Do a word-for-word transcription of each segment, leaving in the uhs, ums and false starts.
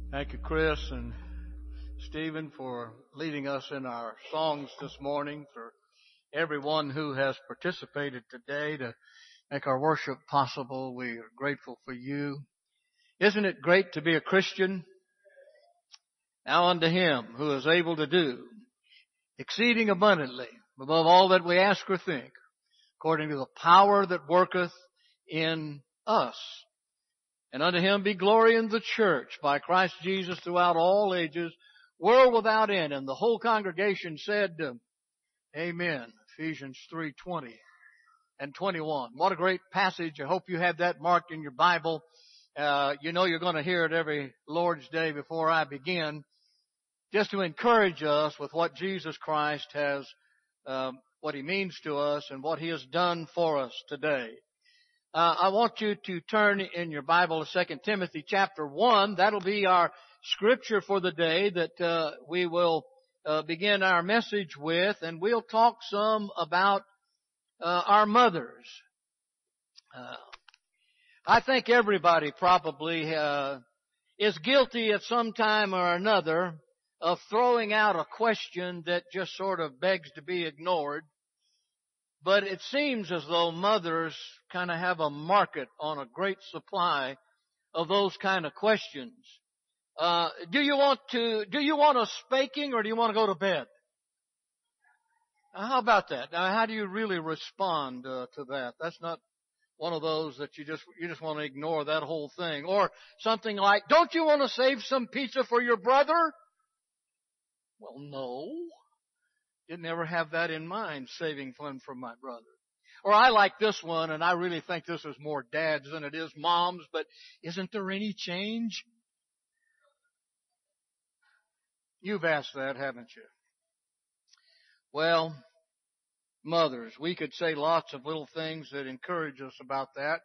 Thank you, Chris and Stephen, for leading us in our songs this morning, for everyone who has participated today to make our worship possible. We are grateful for you. Isn't it great to be a Christian? Now unto Him who is able to do exceeding abundantly above all that we ask or think, according to the power that worketh in us. And unto Him be glory in the church by Christ Jesus throughout all ages, world without end. And the whole congregation said, Amen. Ephesians three twenty and twenty-one. What a great passage. I hope you have that marked in your Bible. Uh, you know you're going to hear it every Lord's Day before I begin, just to encourage us with what Jesus Christ has, um, what He means to us and what He has done for us today. Uh, I want you to turn in your Bible to Second Timothy chapter one. That'll be our scripture for the day that uh, we will uh, begin our message with, and we'll talk some about uh, our mothers. Uh, I think everybody probably uh, is guilty at some time or another of throwing out a question that just sort of begs to be ignored. But it seems as though mothers kind of have a market on a great supply of those kind of questions. Uh, do you want to, do you want a spanking or do you want to go to bed? Now, how about that? Now, how do you really respond uh, to that? That's not one of those that you just, you just want to ignore that whole thing. Or something like, don't you want to save some pizza for your brother? Well, no. Didn't ever have that in mind, saving fun for my brother. Or I like this one, and I really think this is more dads than it is moms, but isn't there any change? You've asked that, haven't you? Well, mothers, we could say lots of little things that encourage us about that.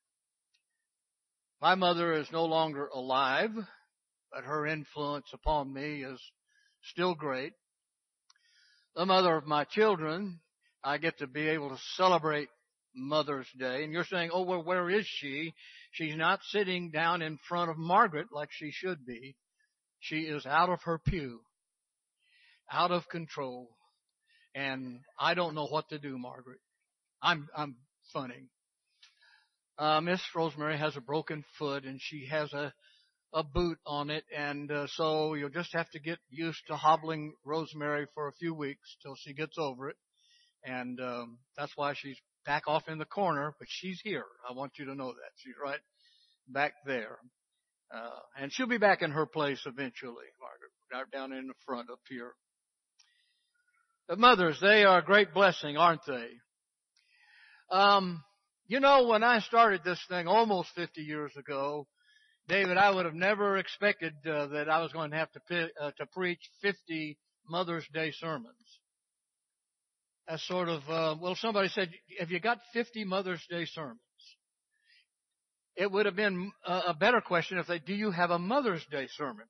My mother is no longer alive, but her influence upon me is still great. The mother of my children, I get to be able to celebrate Mother's Day. And you're saying, oh, well, where is she? She's not sitting down in front of Margaret like she should be. She is out of her pew, out of control. And I don't know what to do, Margaret. I'm, I'm funning. Uh, Miss Rosemary has a broken foot and she has a a boot on it, and uh, so you'll just have to get used to hobbling Rosemary for a few weeks till she gets over it, and um, that's why she's back off in the corner, but she's here. I want you to know that. She's right back there, uh, and she'll be back in her place eventually, Margaret, right down in the front up here. The mothers, they are a great blessing, aren't they? Um, you know, when I started this thing almost fifty years ago, David, I would have never expected uh, that I was going to have to pi- uh, to preach fifty Mother's Day sermons. That's sort of, uh, well, somebody said, have you got fifty Mother's Day sermons? It would have been a, a better question if they, do you have a Mother's Day sermon?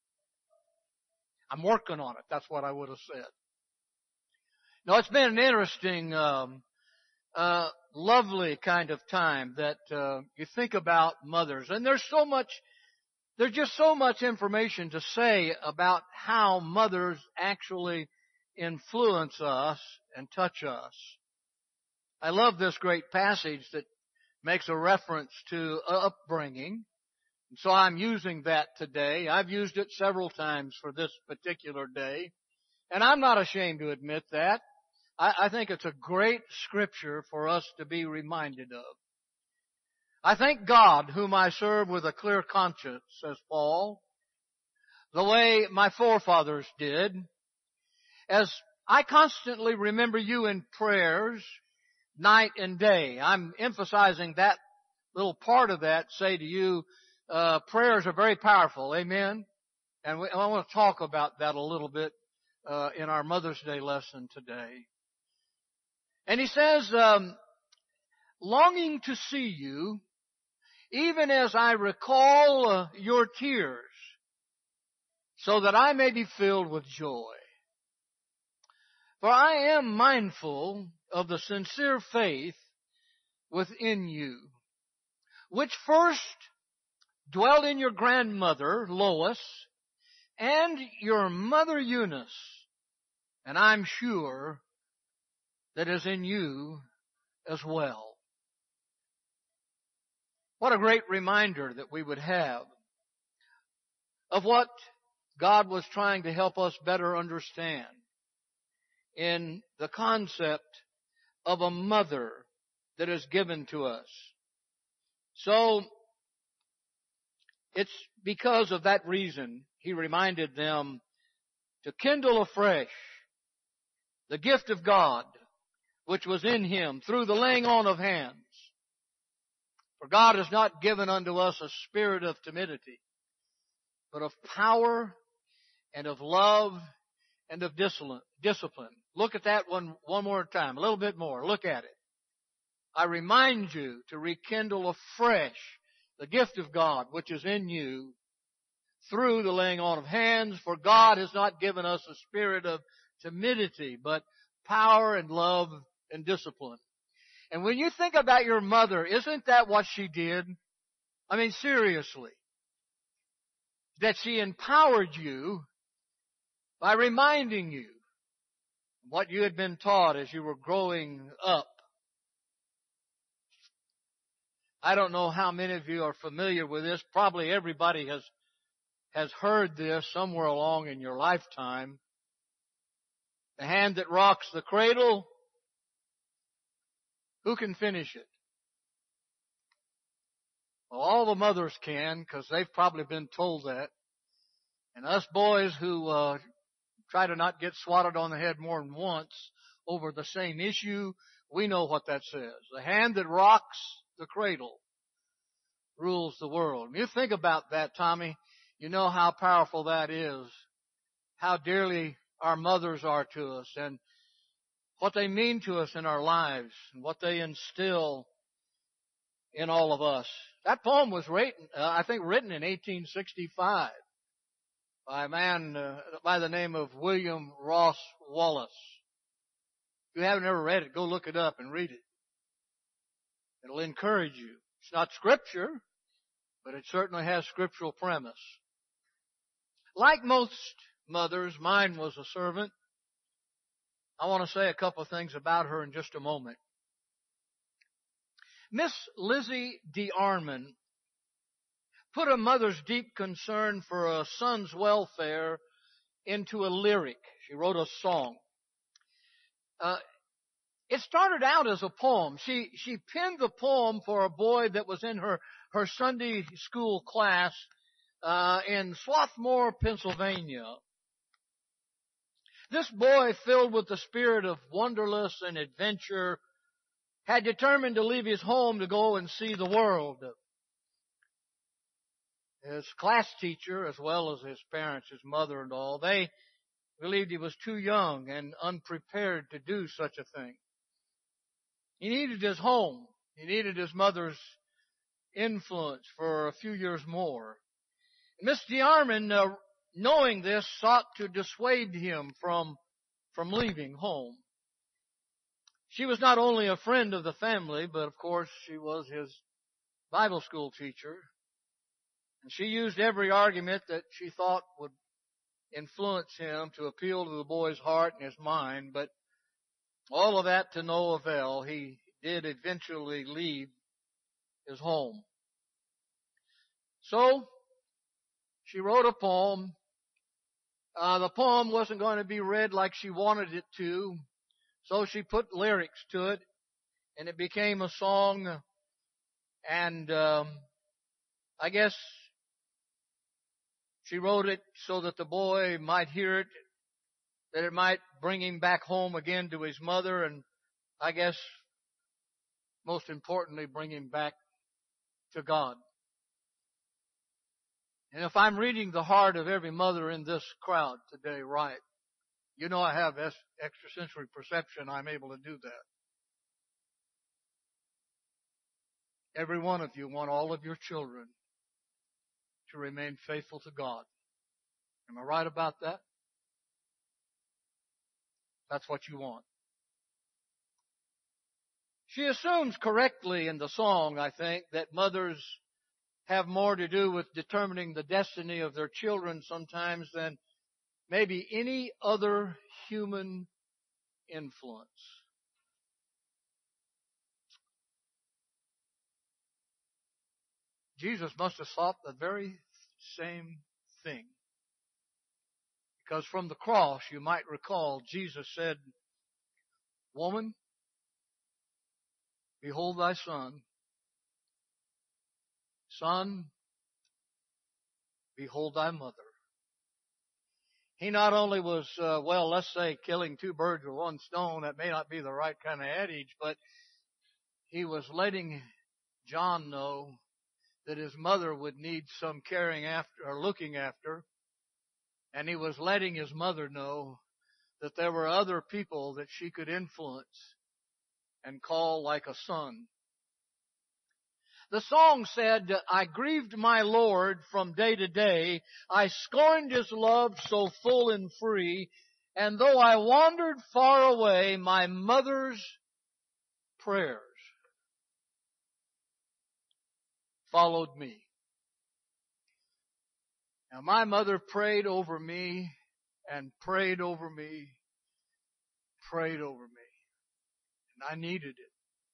I'm working on it. That's what I would have said. No, it's been an interesting, um, uh, lovely kind of time that uh, you think about mothers. And there's so much, there's just so much information to say about how mothers actually influence us and touch us. I love this great passage that makes a reference to upbringing. And so I'm using that today. I've used it several times for this particular day. And I'm not ashamed to admit that. I think it's a great scripture for us to be reminded of. I thank God, whom I serve with a clear conscience, says Paul, the way my forefathers did, as I constantly remember you in prayers, night and day. I'm emphasizing that little part of that, say to you, uh, prayers are very powerful, amen? And we, I want to talk about that a little bit uh, in our Mother's Day lesson today. And he says, um, longing to see you, even as I recall uh, your tears, so that I may be filled with joy. For I am mindful of the sincere faith within you, which first dwelt in your grandmother, Lois, and your mother, Eunice, and I'm sure that is in you as well. What a great reminder that we would have of what God was trying to help us better understand in the concept of a mother that is given to us. So, it's because of that reason he reminded them to kindle afresh the gift of God which was in him through the laying on of hands. For God has not given unto us a spirit of timidity, but of power and of love and of discipline. Look at that one one more time, a little bit more. Look at it. I remind you to rekindle afresh the gift of God which is in you through the laying on of hands, for God has not given us a spirit of timidity, but power and love and discipline. And when you think about your mother, isn't that what she did? I mean, seriously. That she empowered you by reminding you what you had been taught as you were growing up. I don't know how many of you are familiar with this. Probably everybody has has heard this somewhere along in your lifetime. The hand that rocks the cradle, who can finish it? Well, all the mothers can, because they've probably been told that. And us boys who uh, try to not get swatted on the head more than once over the same issue, we know what that says. The hand that rocks the cradle rules the world. When you think about that, Tommy, you know how powerful that is, how dearly our mothers are to us, and what they mean to us in our lives, and what they instill in all of us. That poem was written, uh, I think, written in eighteen sixty-five by a man uh, by the name of William Ross Wallace. If you haven't ever read it, go look it up and read it. It'll encourage you. It's not scripture, but it certainly has scriptural premise. Like most mothers, mine was a servant. I want to say a couple of things about her in just a moment. Miss Lizzie DeArmond put a mother's deep concern for a son's welfare into a lyric. She wrote a song. Uh, it started out as a poem. She she penned the poem for a boy that was in her, her Sunday school class uh, in Swarthmore, Pennsylvania. This boy, filled with the spirit of wanderlust and adventure, had determined to leave his home to go and see the world. His class teacher, as well as his parents, his mother and all, they believed he was too young and unprepared to do such a thing. He needed his home. He needed his mother's influence for a few years more. Miss DeArmond, uh, knowing this, sought to dissuade him from, from leaving home. She was not only a friend of the family, but of course she was his Bible school teacher. And she used every argument that she thought would influence him to appeal to the boy's heart and his mind, but all of that to no avail. He did eventually leave his home. So, she wrote a poem. Uh, the poem wasn't going to be read like she wanted it to, so she put lyrics to it, and it became a song, and um, I guess she wrote it so that the boy might hear it, that it might bring him back home again to his mother, and I guess most importantly, bring him back to God. And if I'm reading the heart of every mother in this crowd today right, you know I have extrasensory perception. I'm able to do that. Every one of you want all of your children to remain faithful to God. Am I right about that? That's what you want. She assumes correctly in the song, I think, that mothers have more to do with determining the destiny of their children sometimes than maybe any other human influence. Jesus must have thought the very same thing. Because from the cross, you might recall, Jesus said, "Woman, behold thy son. Son, behold thy mother." He not only was, uh, well, let's say, killing two birds with one stone. That may not be the right kind of adage, but he was letting John know that his mother would need some caring after or looking after. And he was letting his mother know that there were other people that she could influence and call like a son. The song said, "I grieved my Lord from day to day. I scorned His love so full and free. And though I wandered far away, my mother's prayers followed me." Now, my mother prayed over me and prayed over me, prayed over me. And I needed it.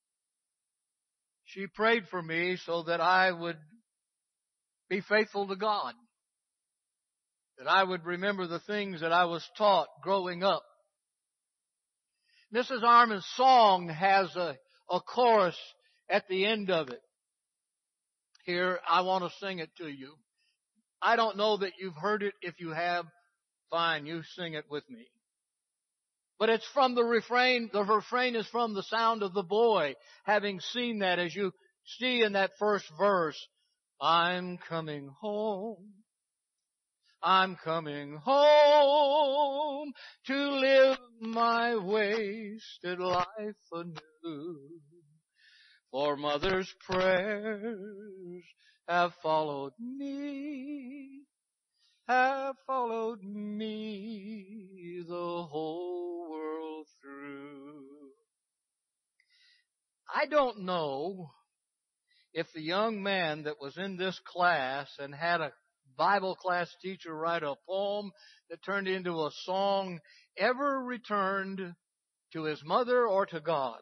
She prayed for me so that I would be faithful to God, that I would remember the things that I was taught growing up. Missus Armin's song has a, a chorus at the end of it. Here, I want to sing it to you. I don't know that you've heard it. If you have, fine, you sing it with me. But it's from the refrain. The refrain is from the sound of the boy, having seen that, as you see in that first verse. I'm coming home. I'm coming home to live my wasted life anew. For mother's prayers have followed me, have followed me the whole world through. I don't know if the young man that was in this class and had a Bible class teacher write a poem that turned into a song ever returned to his mother or to God.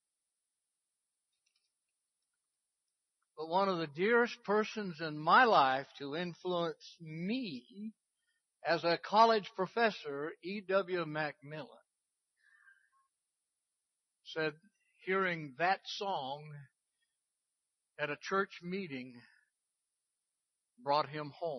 But one of the dearest persons in my life to influence me as a college professor, E W Macmillan, said hearing that song at a church meeting brought him home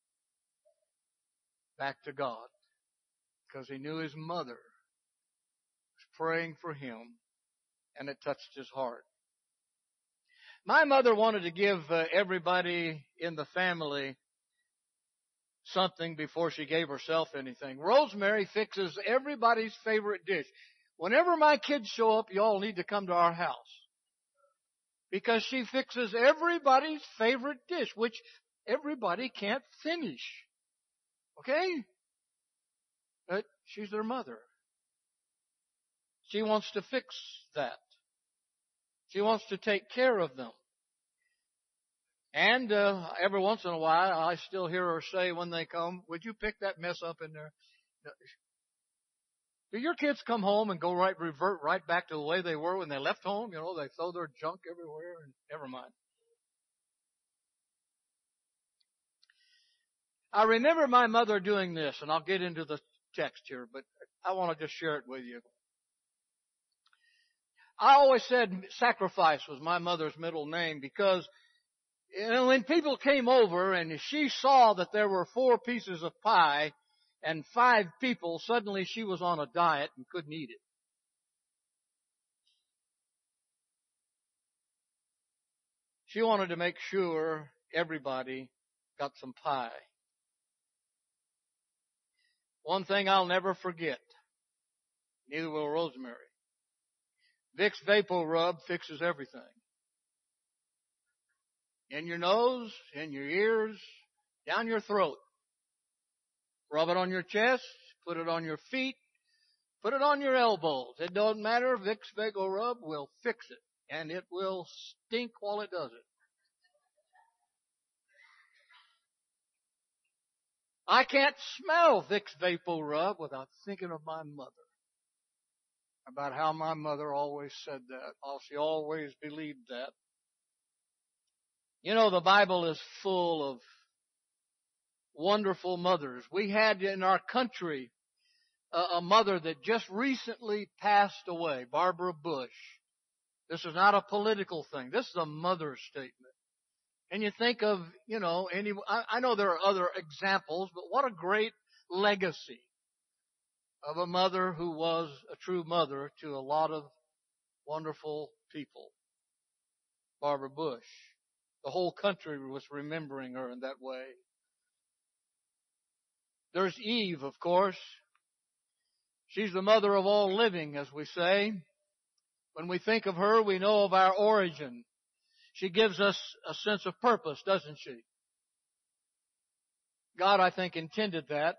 back to God, because he knew his mother was praying for him, and it touched his heart. My mother wanted to give uh, everybody in the family something before she gave herself anything. Rosemary fixes everybody's favorite dish. Whenever my kids show up, you all need to come to our house, because she fixes everybody's favorite dish, which everybody can't finish. Okay? But she's their mother. She wants to fix that. She wants to take care of them. And uh, every once in a while, I still hear her say when they come, "Would you pick that mess up in there?" Do your kids come home and go right, revert right back to the way they were when they left home? You know, they throw their junk everywhere, and never mind. I remember my mother doing this, and I'll get into the text here, but I want to just share it with you. I always said Sacrifice was my mother's middle name because, you know, when people came over and she saw that there were four pieces of pie and five people, suddenly she was on a diet and couldn't eat it. She wanted to make sure everybody got some pie. One thing I'll never forget, neither will Rosemary. Vicks Vapo Rub fixes everything. In your nose, in your ears, down your throat. Rub it on your chest, put it on your feet, put it on your elbows. It doesn't matter. Vicks Vapo Rub will fix it, and it will stink while it does it. I can't smell Vicks Vapor Rub without thinking of my mother. About how my mother always said that. How she always believed that. You know, the Bible is full of wonderful mothers. We had in our country a, a mother that just recently passed away, Barbara Bush. This is not a political thing. This is a mother statement. And you think of, you know, any, I, I know there are other examples, but what a great legacy of a mother who was a true mother to a lot of wonderful people. Barbara Bush. The whole country was remembering her in that way. There's Eve, of course. She's the mother of all living, as we say. When we think of her, we know of our origin. She gives us a sense of purpose, doesn't she? God, I think, intended that.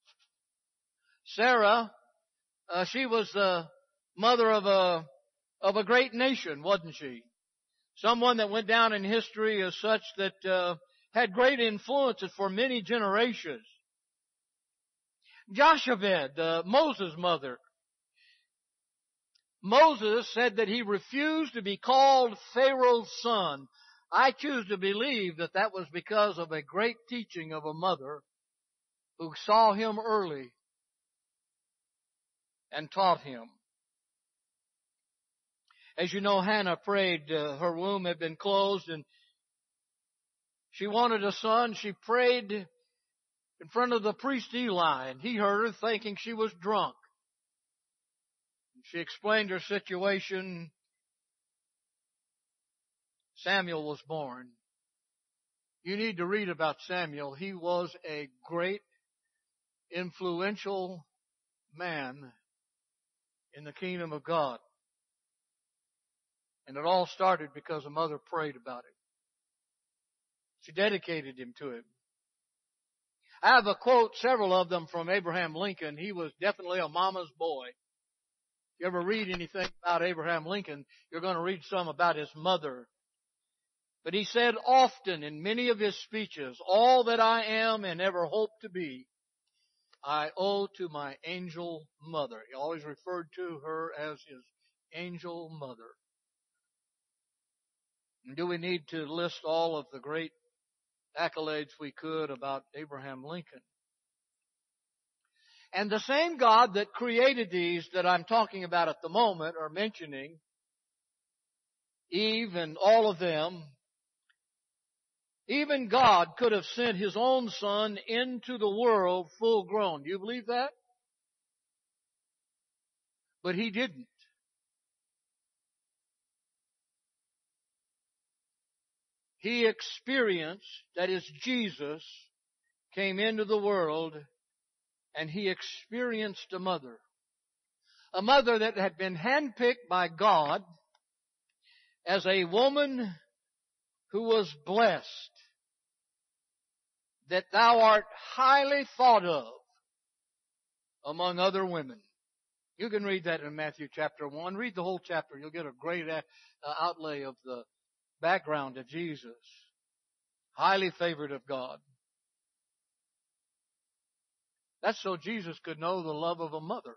Sarah, uh, she was the mother of a of a great nation, wasn't she? Someone that went down in history as such that uh, had great influences for many generations. Jochebed, uh, Moses' mother. Moses said that he refused to be called Pharaoh's son. I choose to believe that that was because of a great teaching of a mother who saw him early and taught him. As you know, Hannah prayed. Uh, her womb had been closed and she wanted a son. She prayed in front of the priest Eli, and he heard her thinking she was drunk. She explained her situation. Samuel was born. You need to read about Samuel. He was a great, influential man in the kingdom of God. And it all started because a mother prayed about him. She dedicated him to him. I have a quote, several of them from Abraham Lincoln. He was definitely a mama's boy. If you ever read anything about Abraham Lincoln, you're going to read some about his mother. But he said often in many of his speeches, all that I am and ever hope to be, I owe to my angel mother. He always referred to her as his angel mother. And do we need to list all of the great accolades we could about Abraham Lincoln? And the same God that created these that I'm talking about at the moment, or mentioning, Eve and all of them, even God could have sent His own Son into the world full grown. Do you believe that? But He didn't. He experienced, that is, Jesus came into the world and He experienced a mother. A mother that had been handpicked by God as a woman who was blessed, that thou art highly thought of among other women. You can read that in Matthew chapter one. Read the whole chapter. You'll get a great uh, outlay of the background of Jesus. Highly favored of God. That's so Jesus could know the love of a mother.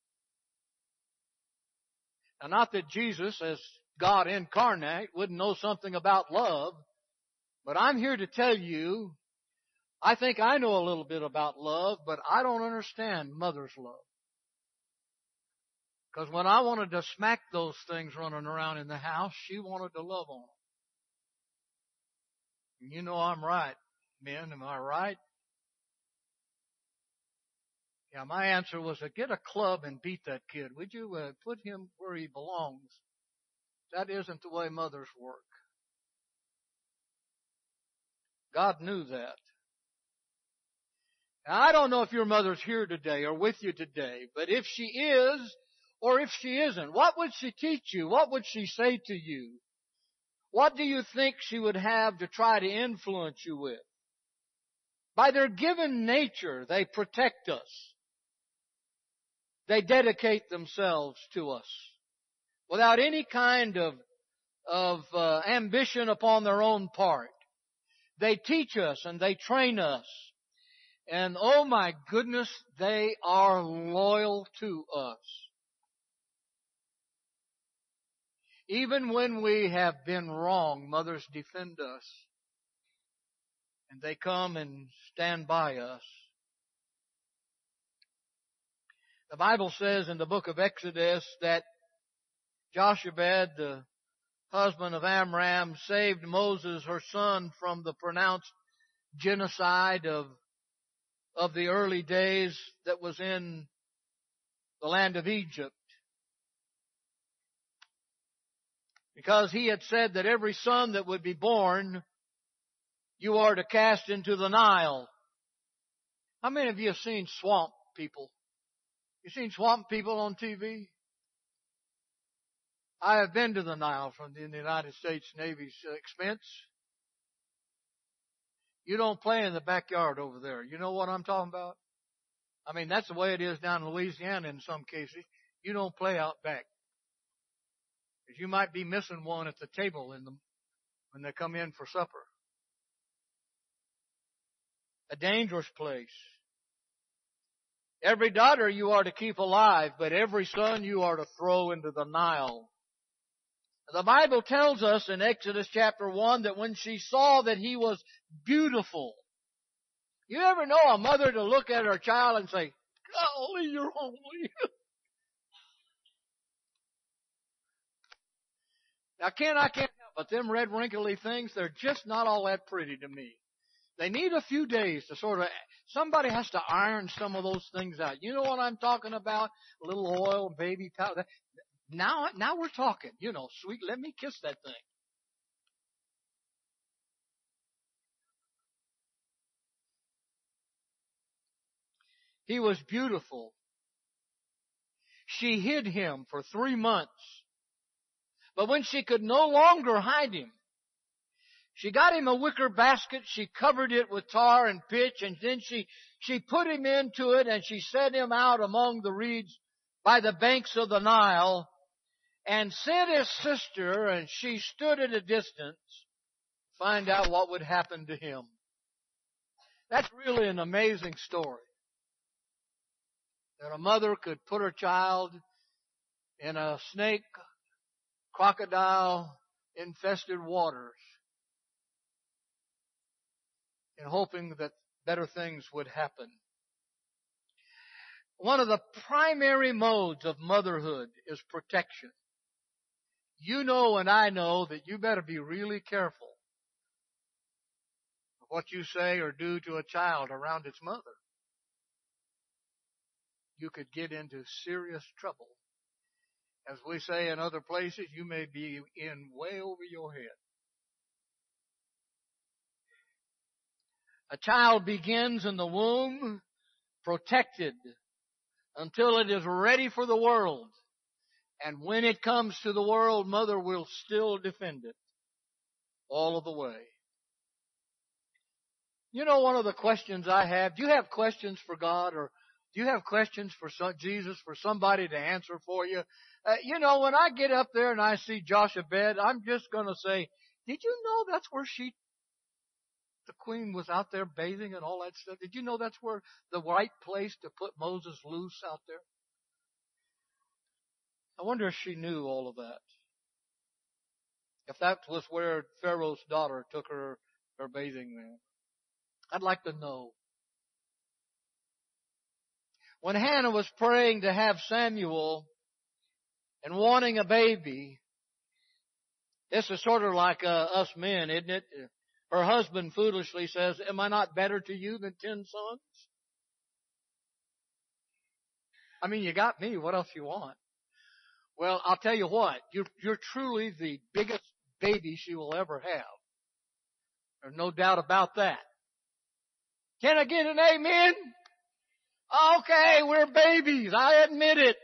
Now, not that Jesus, as God incarnate, wouldn't know something about love, but I'm here to tell you, I think I know a little bit about love, but I don't understand mother's love. Because when I wanted to smack those things running around in the house, she wanted to love on them. And you know I'm right, men. Am I right? Yeah, my answer was to get a club and beat that kid. Would you uh, put him where he belongs? That isn't the way mothers work. God knew that. Now, I don't know if your mother's here today or with you today, but if she is or if she isn't, what would she teach you? What would she say to you? What do you think she would have to try to influence you with? By their given nature, they protect us. They dedicate themselves to us without any kind of, of uh, ambition upon their own part. They teach us and they train us. And oh my goodness, they are loyal to us. Even when we have been wrong, mothers defend us. And they come and stand by us. The Bible says in the book of Exodus that Jochebed, the husband of Amram, saved Moses, her son, from the pronounced genocide of, of the early days that was in the land of Egypt. Because he had said that every son that would be born, you are to cast into the Nile. How many of you have seen swamp people? You seen swamp people on T V? I have been to the Nile from the United States Navy's expense. You don't play in the backyard over there. You know what I'm talking about? I mean, that's the way it is down in Louisiana in some cases. You don't play out back. Because you might be missing one at the table in the, when they come in for supper. A dangerous place. Every daughter you are to keep alive, but every son you are to throw into the Nile. The Bible tells us in Exodus chapter one that when she saw that he was beautiful. You ever know a mother to look at her child and say, golly, you're holy. Now, Ken, I can't help but them red wrinkly things, they're just not all that pretty to me. They need a few days to sort of, somebody has to iron some of those things out. You know what I'm talking about? A little oil, baby powder. Now, now we're talking. You know, sweet, let me kiss that thing. He was beautiful. She hid him for three months. But when she could no longer hide him, she got him a wicker basket, she covered it with tar and pitch, and then she, she put him into it and she set him out among the reeds by the banks of the Nile and sent his sister, and she stood at a distance to find out what would happen to him. That's really an amazing story. That a mother could put her child in a snake, crocodile infested waters in hoping that better things would happen. One of the primary modes of motherhood is protection. You know and I know that you better be really careful of what you say or do to a child around its mother. You could get into serious trouble. As we say in other places, you may be in way over your head. A child begins in the womb protected until it is ready for the world. And when it comes to the world, mother will still defend it all of the way. You know, one of the questions I have, do you have questions for God, or do you have questions for some, Jesus, for somebody to answer for you? Uh, you know, when I get up there and I see Jochebed, I'm just going to say, did you know that's where she, the queen, was out there bathing and all that stuff? Did you know that's where the right place to put Moses loose out there? I wonder if she knew all of that. If that was where Pharaoh's daughter took her, her bathing there. I'd like to know. When Hannah was praying to have Samuel and wanting a baby, this is sort of like uh, us men, isn't it? Her husband foolishly says, am I not better to you than ten sons? I mean, you got me. What else you want? Well, I'll tell you what. You're, you're truly the biggest baby she will ever have. There's no doubt about that. Can I get an amen? Okay, we're babies. I admit it.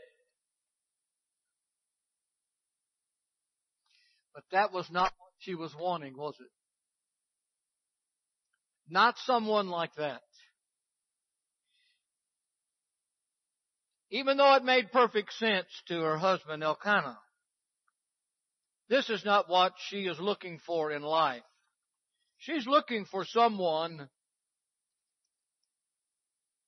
But that was not what she was wanting, was it? Not someone like that. Even though it made perfect sense to her husband Elkanah, this is not what she is looking for in life. She's looking for someone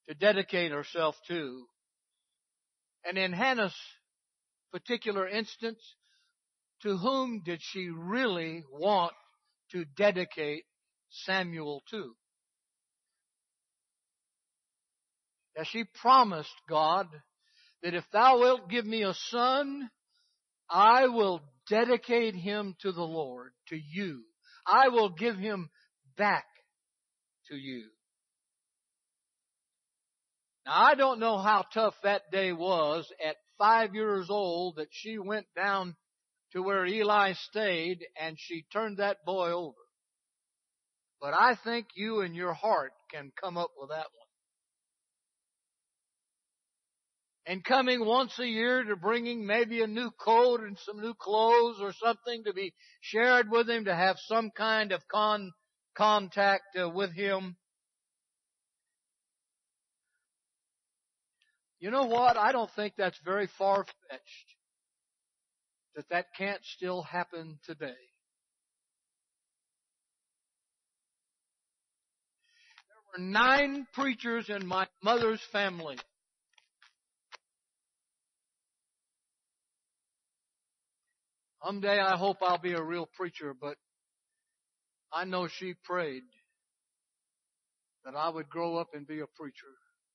to dedicate herself to. And in Hannah's particular instance, to whom did she really want to dedicate Samuel to? As she promised God that if thou wilt give me a son, I will dedicate him to the Lord, to you. I will give him back to you. Now, I don't know how tough that day was at five years old that she went down to where Eli stayed and she turned that boy over. But I think you in your heart can come up with that one. And coming once a year to bringing maybe a new coat and some new clothes or something to be shared with him, to have some kind of con contact uh, with him. You know what? I don't think that's very far-fetched that that can't still happen today. There were nine preachers in my mother's family. Someday I hope I'll be a real preacher, but I know she prayed that I would grow up and be a preacher.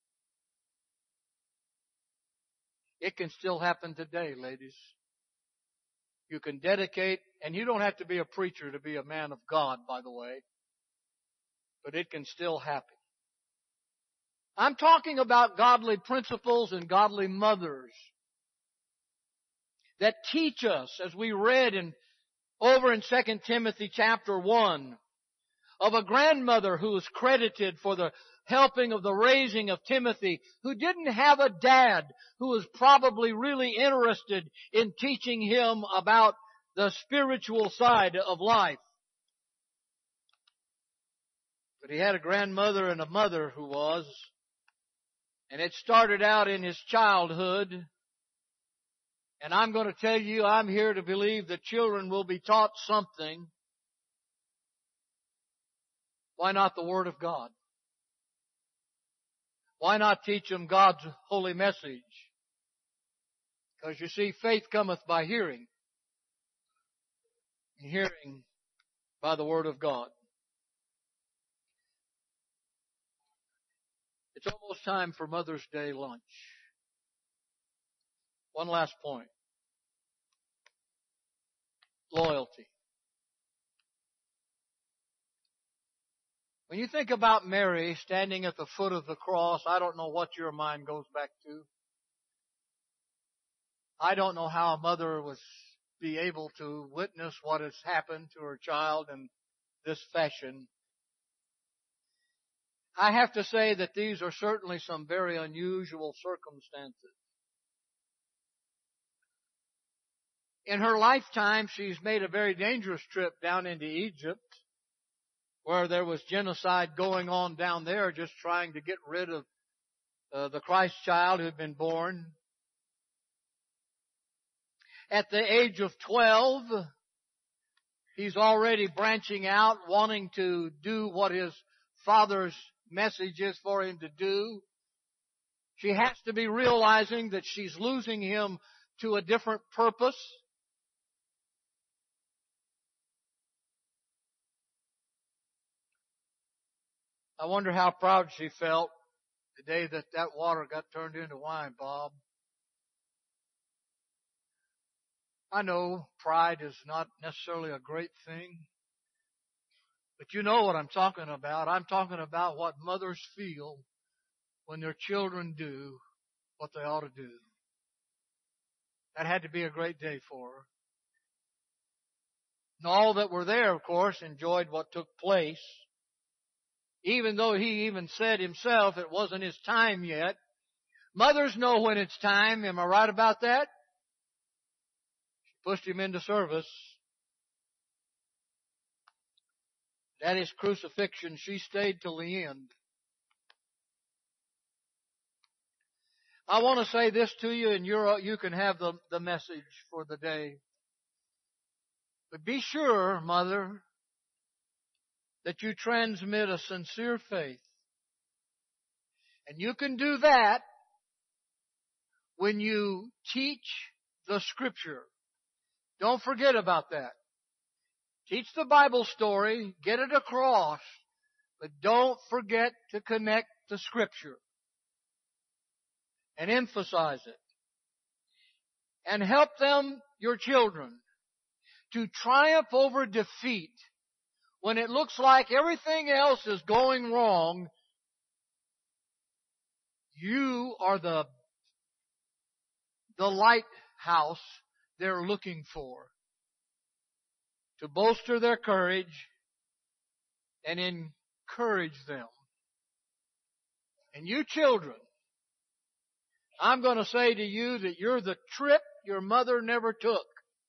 It can still happen today, ladies. You can dedicate, and you don't have to be a preacher to be a man of God, by the way, but it can still happen. I'm talking about godly principles and godly mothers that teach us, as we read in over in Second Timothy chapter one, of a grandmother who was credited for the helping of the raising of Timothy, who didn't have a dad who was probably really interested in teaching him about the spiritual side of life. But he had a grandmother and a mother who was, and it started out in his childhood. And I'm going to tell you, I'm here to believe that children will be taught something. Why not the Word of God? Why not teach them God's holy message? Because you see, faith cometh by hearing, and hearing by the Word of God. It's almost time for Mother's Day lunch. One last point. Loyalty. When you think about Mary standing at the foot of the cross, I don't know what your mind goes back to. I don't know how a mother was be able to witness what has happened to her child in this fashion. I have to say that these are certainly some very unusual circumstances. In her lifetime, she's made a very dangerous trip down into Egypt, where there was genocide going on down there, just trying to get rid of uh, the Christ child who had been born. At the age of twelve, he's already branching out, wanting to do what his father's message is for him to do. She has to be realizing that she's losing him to a different purpose. I wonder how proud she felt the day that that water got turned into wine, Bob. I know pride is not necessarily a great thing, but you know what I'm talking about. I'm talking about what mothers feel when their children do what they ought to do. That had to be a great day for her. And all that were there, of course, enjoyed what took place. Even though he even said himself it wasn't his time yet. Mothers know when it's time. Am I right about that? She pushed him into service. At his crucifixion, she stayed till the end. I want to say this to you, and you're, you can have the, the message for the day. But be sure, Mother, that you transmit a sincere faith. And you can do that when you teach the Scripture. Don't forget about that. Teach the Bible story, get it across, but don't forget to connect the Scripture and emphasize it. And help them, your children, to triumph over defeat when it looks like everything else is going wrong. You are the, the lighthouse they're looking for to bolster their courage and encourage them. And you children, I'm going to say to you that you're the trip your mother never took.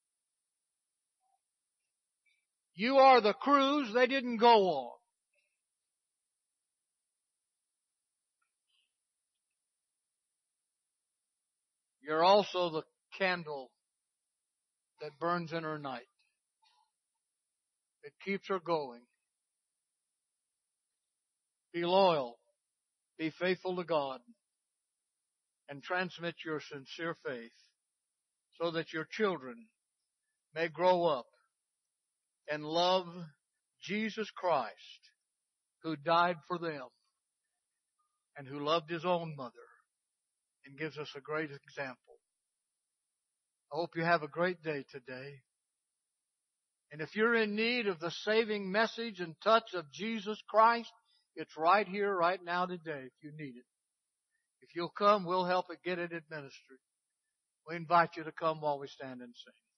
You are the cruise they didn't go on. You're also the candle that burns in her night. It keeps her going. Be loyal. Be faithful to God. And transmit your sincere faith so that your children may grow up and love Jesus Christ, who died for them and who loved His own mother and gives us a great example. I hope you have a great day today. And if you're in need of the saving message and touch of Jesus Christ, it's right here, right now, today, if you need it. If you'll come, we'll help it get it administered. We invite you to come while we stand and sing.